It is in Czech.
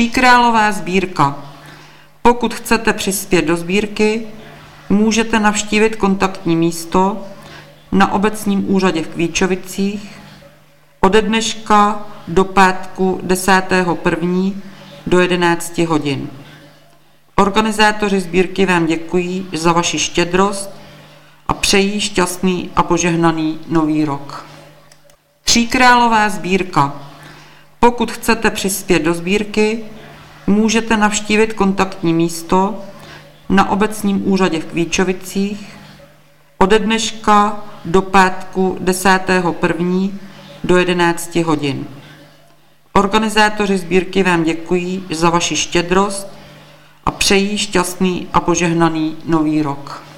Tříkrálová sbírka. Pokud chcete přispět do sbírky, můžete navštívit kontaktní místo na obecním úřadě v Kvíčovicích ode dneška do pátku 10.1. do 11 hodin. Organizátoři sbírky vám děkují za vaši štědrost a přejí šťastný a požehnaný nový rok. Tříkrálová sbírka. Pokud chcete přispět do sbírky, můžete navštívit kontaktní místo na obecním úřadě v Kvíčovicích ode dneška do pátku 10.1. do 11 hodin. Organizátoři sbírky vám děkují za vaši štědrost a přejí šťastný a požehnaný nový rok.